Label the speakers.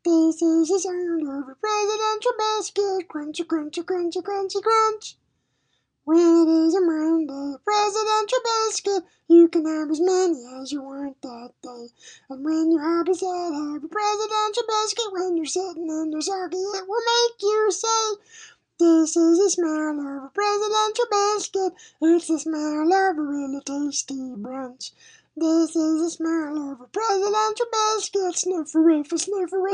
Speaker 1: This is the sound of a presidential biscuit. Crunchy, crunchy, crunchy, crunchy, crunch. When it is a Monday, presidential biscuit, you can have as many as you want that day. And when you're happy, sad, have a presidential biscuit. When you're sitting in your socket, it will make you say, this is the smell of a presidential biscuit. It's the smell of a really tasty brunch. This is the smell of a presidential biscuit. Sniffer-iffer, sniffer